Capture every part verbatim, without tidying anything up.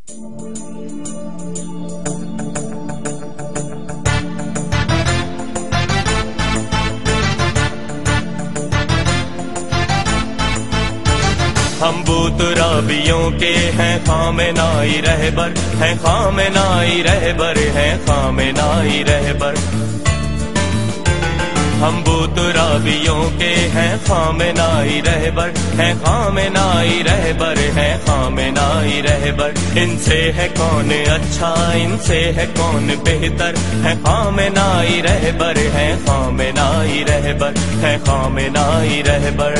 ہم بت رابیوں کے ہیں خامنائی رہبر، ہیں خامنائی رہبر، ہیں خامنائی رہبر۔ ہم بت رابیوں کے ہیں خامنائی رہبر، ہیں خامنائی رہبر، ہیں خامنائی رہبر۔ ان سے ہے کون اچھا، ان سے ہے کون بہتر، ہے خامنائی رہبر، ہے خامنائی رہبر، ہے خامنائی رہبر۔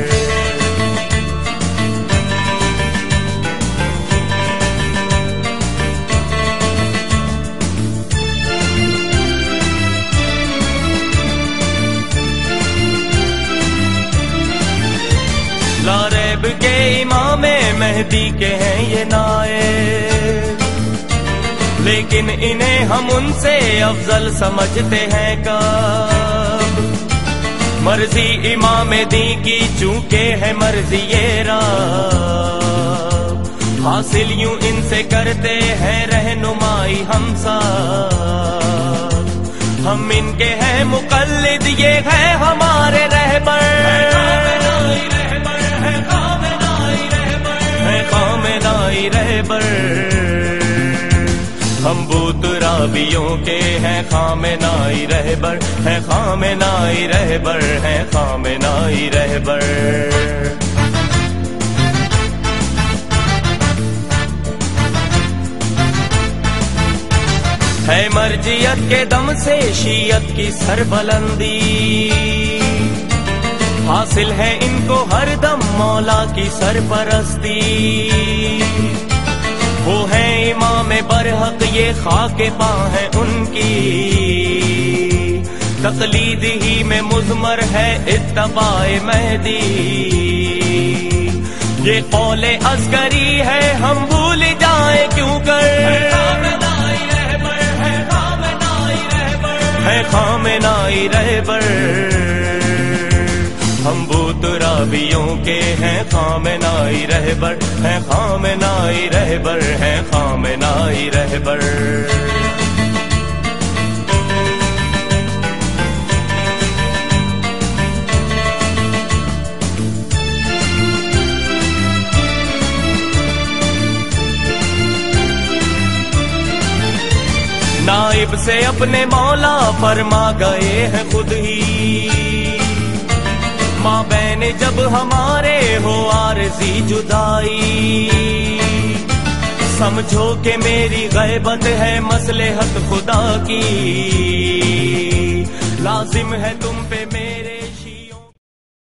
لا ریب کے امام مہدی کے ہیں یہ نائب، لیکن انہیں ہم ان سے افضل سمجھتے ہیں کب؟ مرضی امام دی کی چونکہ ہے مرضی یہ رب، حاصل یوں ان سے کرتے ہیں رہنمائی ہم سب۔ ہم ان کے ہیں مقلد، یہ ہے ہمارے رہبر، خامنائی رہبر۔ ہم بت رابیوں کے ہیں خامنائی رہبر، ہیں خامنائی رہبر، ہیں خامنائی رہبر۔ ہے مرجیت کے دم سے شیعت کی سربلندی، حاصل ہے ان کو ہر دم مولا کی سرپرستی۔ وہ ہیں امام برحق، یہ خاک پاں ہے ان کی، تقلید ہی میں مضمر ہے اتباع مہدی۔ یہ قول عسکری ہے ہم بھول جائیں کیوں کر، ہے خامنائی رہبر۔ ہم بت رابیوں کے ہیں خامنائی رہبر، ہیں خامنائی رہبر، ہیں خامنائی رہبر۔ نائب سے اپنے مولا فرما گئے ہیں خود ہی، ماں بہن جب ہمارے ہو عارضی جدائی، سمجھو کہ میری غیبت ہے مصلحت خدا کی، لازم ہے تم پہ